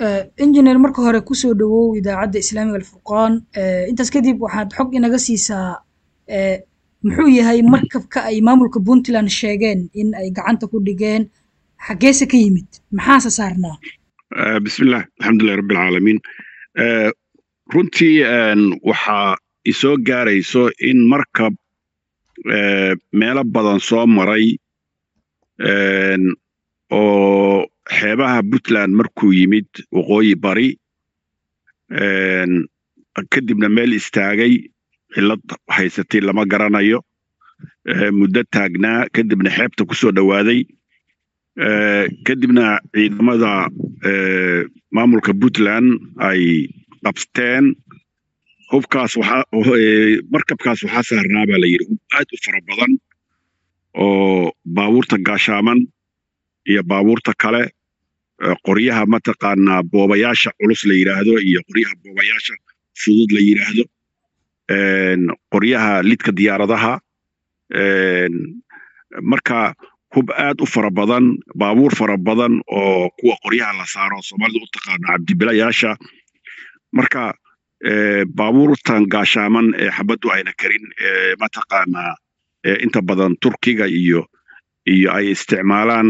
engineer marka hore ku soo dhawow idaacadda Islaamiga Alfurqaan intaas kadib waxaad xog inaga siisaa muxuu yahay markabka ay maamulka Puntland sheegeen in ay gacanta ku dhigeen xageesa ka yimid maxaa saarnaa bismillah alxamdulillahi rabbil caalamiin runtii waxa isoo gaarayso in markab meelo badan soo maray oo xeebaha Puntland markuu yimid waqooyi bari kadibna meel istaagay cilad haysatay lama garanayo muddo taagnaa kadibna xeebta ku soo dhawaaday kadibna ciidamada maamulka Puntland ay qabteen hubkaas markabkaas waxa saarnaa baa la yiri aad u fara badan oo baabuurta gaashaaman iyo baabuurta kale qoryaha mataqaanaa boobayaasha culus la yiraahdo iyo qoryaha boobayaasha fudud la yiraahdo qoryaha lidka diyaaradaha marka hub aad u fara badan baabuur fara badan oo kuwa qoryaha la saaro Soomaalidu u taqaan cabdibilayaasha marka baabuurtan gaashaaman ee xabadu ayna karin mataqaanaa inta badan Turkiga iyo ay isticmaalaan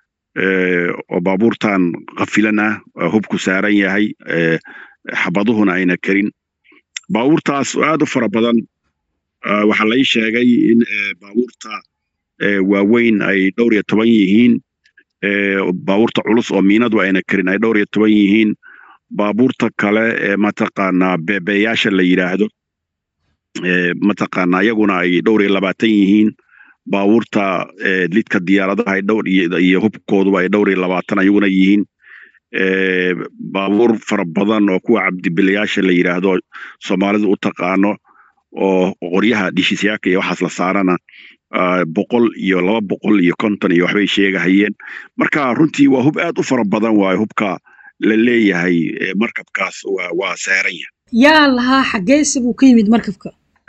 oo baabuurtan qafilana hubku saaran yahay xabaduhuna ayna karin baabuurtaas aad u fara badan waxa la sheegay in baabuurta waaweyn ay dhowr iyo 10 yihiin baabuurta culus oo miinadu ayna karin ay dhowr iyo 10 yihiin baabuurta kale mataqaanaa beebeyaasha la yiraahdo mataqaanaa iyaguna ay dhowr iyo 20 yihiin baabuurta lidka diyaaradaha ay dhowr iyo hubkoodu ay dhowr iyo 20 ayaguna yihiin baabuur fara badan oo kuwa cabdibilayaasha la yiraahdo Soomaalidu u taqaano oo qoryaha dhishiyaaka iyo waxaas la saarana 100 iyo 200 iyo 50 iyo waxbay sheegahayeen marka runtii waa hub aad u fara badan waa hubka la leeyahay markabkaas waa saaran yaa lahaa xageesa buu ka yimid markabka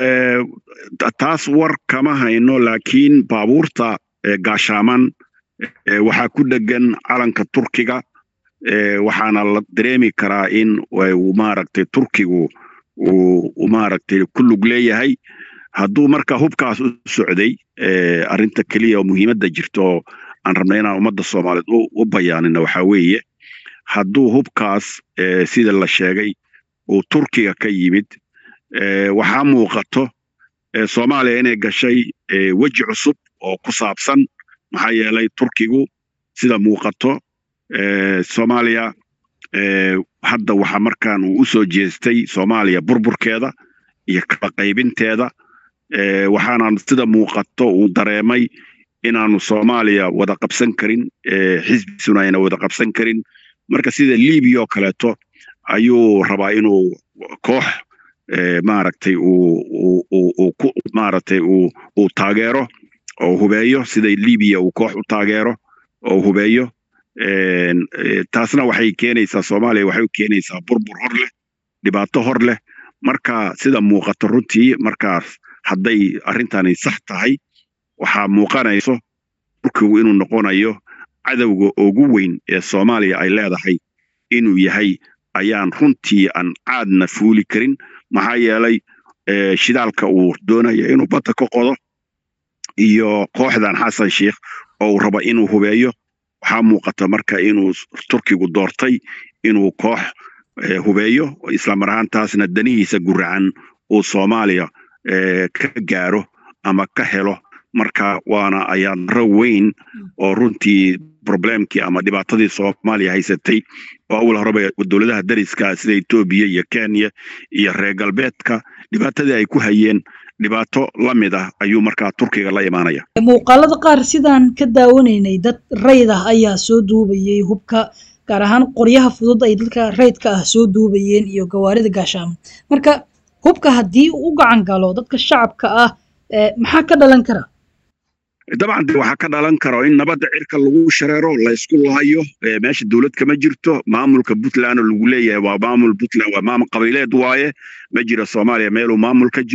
taas war kama hayno laakiin baabuurta gaashaaman waxa ku dhagan calanka Turkiga waxaana la dareemi karaa in uu maaragtay Turkigu uu maaragtay ku lug leeyahay hadduu marka hubkaas u socday arinta kaliya oo muhiimadda jirto aan rabnay inaan ummadda Soomaaliyeed u bayaanino waxa weeye hadduu hubkaas sida la sheegay uu Turkiga ka yimid waxa muuqato Soomaaliya inay gashay waji cusub oo ku saabsan maxaa yeelay Turkigu sida muuqato Soomaaliya hadda waxa markaan uu u soo jeestay Soomaaliya burburkeeda iyo kala qaybinteeda waxaana sida muuqato uu dareemay inaanu Soomaaliya wada qabsan karin xisbisuna ayna wada qabsan karin marka sida Liibiya oo kaleeto ayuu rabaa inuu koox maaragtay uu taageero oo hubeeyo sida Liibiya uu koox u taageero oo hubeeyo taasna waxay keenaysaa Soomaaliya waxay keenaysaa burbur hor leh dhibaato hor leh marka sida muuqato runtii markaas hadday arintani sax tahay waxa muuqanayso Turkigu inuu noqonayo cadawga ugu weyn ee Soomaaliya ay leedahay inuu yahay ayaan runtii aan caadna fuuli karin maxaa yeelay shidaalka uu doonayo inuu badda ka qodo iyo kooxdan Xasan Sheekh oo raba inuu hubeeyo waxa muuqata marka inuu Turkigu doortay inuu koox hubeeyo isla marhaantaasna danihiisa guracan oo Soomaaliya ka gaaro ama ka helo marka waana ayaan raweyn oo runtii problemkii ama dhibaatadii Soomaaliya haysatay oo awal hore dawladaha dariska sida Itoobiya iyo Kenya iyo reer galbeedka dhibaatadii ay ku hayeen dhibaato lamid ah ayuu marka Turkiga la imaanaya muuqaalada qaar sidaan ka daawanaynay dad rayd ah ayaa soo duubayay hubka gaar ahaan qoryaha fudud ay dadka raydka ah soo duubayeen iyo gawaarida gaashaaman marka hubka haddii uu gacan galo dadka shacabka ah maxaa ka dhalan kara dabcan waxa ka dhalan karo in nabadda cirka lagu shareero la isku lahayo meesha dawlad kama jirto maamulka Puntland lagu leeyahay waa maamul Puntland waa maamul qabiileed waaye ma jiro Soomaaliya meel uu maamul ka jiro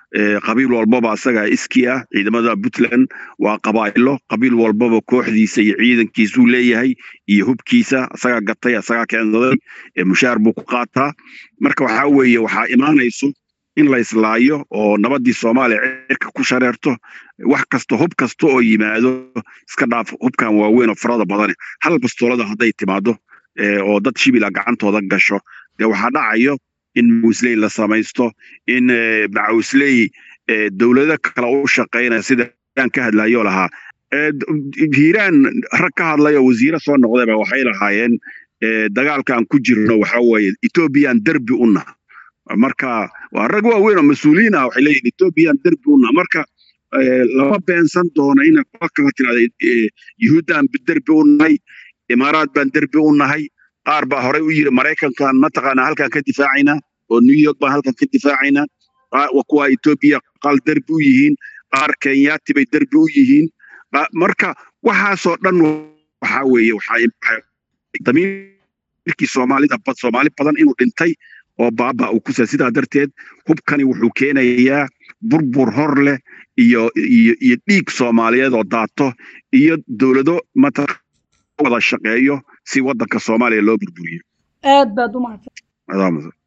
qabiil walbaba asaga iski ah ciidamada Puntland waa qabaa'ilo qabiil walbaba kooxdiisa iyo ciidankiisu leeyahay iyo hubkiisa asaga gatay asaga keensaday mushaar buu ku qaataa marka waxa weeye waxa imaanayso in la islaayo oo nabadii Soomaaliya cirka ku shareerto wax kasta hub kasta oo yimaado iska dhaaf hubkan waaweyn oo farada badan hal bastoolada haday timaado oo dad shibila gacantooda gasho waxa dhacayo in Musley la samaysto in Musley dawladda kala u shaqeynaa sida aan ka hadlayo lahaa Hiiraan rag ka hadlayo wasiir soo noqday waxay lahaayeen dagaalkan ku jirno waxa weeye Ethiopian derby una marka waa rag waaweyn oo mas'uuliin ah waxay leeyihiin Ethiopian derby una marka lama beensan doono in kala tiraahdo Yuhuudaan derby unay Imaaraad baan derby unahay qaar baa hore u yiri Mareykankan ma taqaana halkan ka difaacayna oo New York baa halkan ka difaacayna kuwa Ethiopia qal derby u yihiin qaar Kenyaati bay derby u yihiin marka waxaasoo dhan waxa weeye waxa damiirkii Soomaalida Soomaali badan inuu dhintay oo baaba uu ku sidaa darteed hubkani wuxuu keenayaa burbur hor leh iyo dhiig Soomaaliyeed oo daato iyo dawlado wada shaqeeyo si wadanka Soomaaliya loo burburiyo aad baad u mahadsan